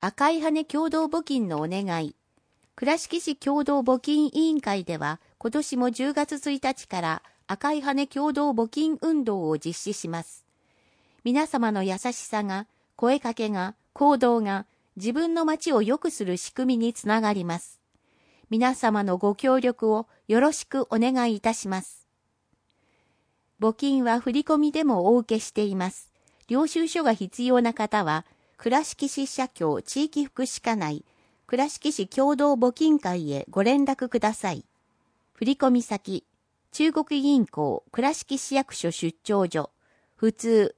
赤い羽共同募金のお願い。倉敷市共同募金委員会では、今年も10月1日から赤い羽共同募金運動を実施します。皆様の優しさが、声かけが、行動が、自分の町を良くする仕組みにつながります。皆様のご協力をよろしくお願いいたします。募金は振り込みでもお受けしています。領収書が必要な方は、倉敷市社協地域福祉課内、倉敷市共同募金会へご連絡ください。振込先、中国銀行倉敷市役所出張所、普通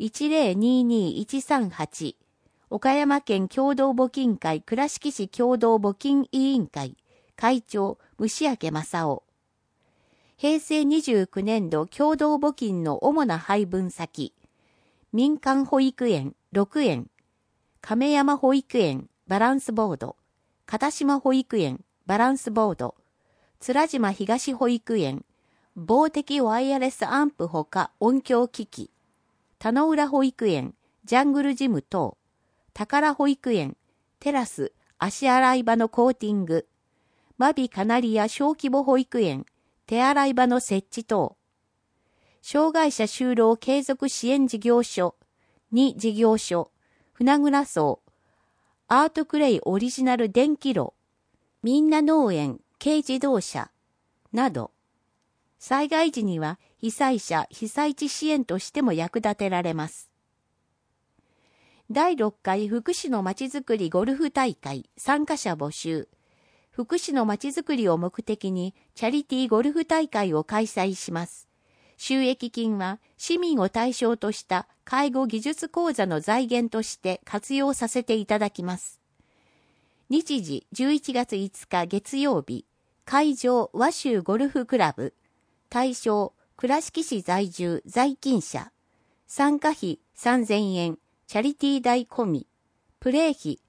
1022138、岡山県共同募金会倉敷市共同募金委員会、会長、虫明正夫。平成29年度共同募金の主な配分先、民間保育園6園、亀山保育園バランスボード、片島保育園バランスボード、津島東保育園、防滴ワイヤレスアンプほか音響機器、田野浦保育園、ジャングルジム等、宝保育園、テラス、足洗い場のコーティング、マビカナリア小規模保育園、手洗い場の設置等、障害者就労継続支援事業所、2事業所、船倉荘、アートクレイオリジナル電気炉、みんな農園、軽自動車、など、災害時には被災者、被災地支援としても役立てられます。第6回福祉のまちづくりゴルフ大会参加者募集。福祉のまちづくりを目的にチャリティーゴルフ大会を開催します。収益金は市民を対象とした介護技術講座の財源として活用させていただきます。日時11月5日月曜日、会場和州ゴルフクラブ、対象倉敷市在住在勤者、参加費3000円、チャリティー代込み、プレー費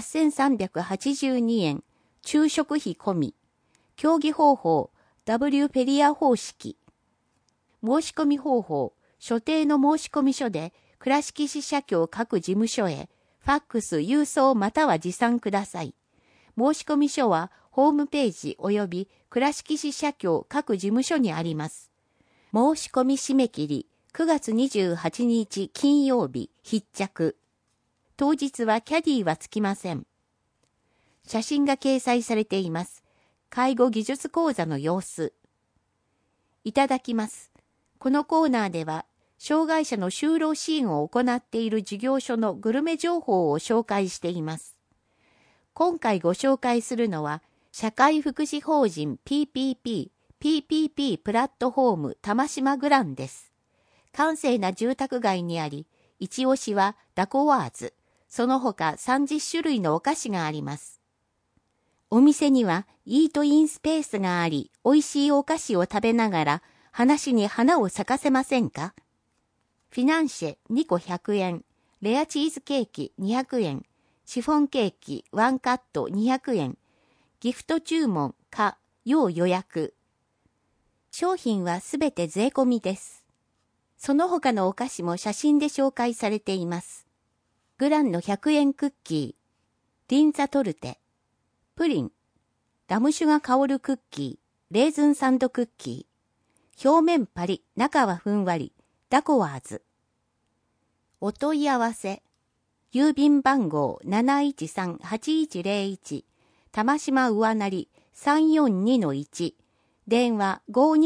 8382円、昼食費込み、競技方法 W ペリア方式、申し込み方法、所定の申し込み書で倉敷市社協各事務所へファックス郵送または持参ください。申し込み書はホームページ及び倉敷市社協各事務所にあります。申し込み締め切り9月28日金曜日必着。当日はキャディはつきません。写真が掲載されています。介護技術講座の様子。いただきます。このコーナーでは、障害者の就労支援を行っている事業所のグルメ情報を紹介しています。今回ご紹介するのは、社会福祉法人 PPP プラットフォーム玉島グランです。閑静な住宅街にあり、一押しはダコワーズ、その他30種類のお菓子があります。お店にはイートインスペースがあり、美味しいお菓子を食べながら話に花を咲かせませんか？フィナンシェ2個100円、レアチーズケーキ200円、シフォンケーキ1カット200円、ギフト注文か要予約。商品はすべて税込みです。その他のお菓子も写真で紹介されています。グランの100円クッキー、リンザトルテ、プリン、ラム酒が香るクッキー、レーズンサンドクッキー、表面パリ、中はふんわり、ダコワーズ。お問い合わせ、郵便番号 713-8101、玉島上成 342-1、電話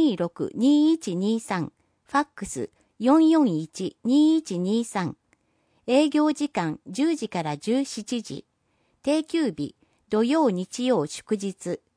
526-2123、ファックス 441-2123、営業時間10時から17時、定休日、土曜日曜祝日、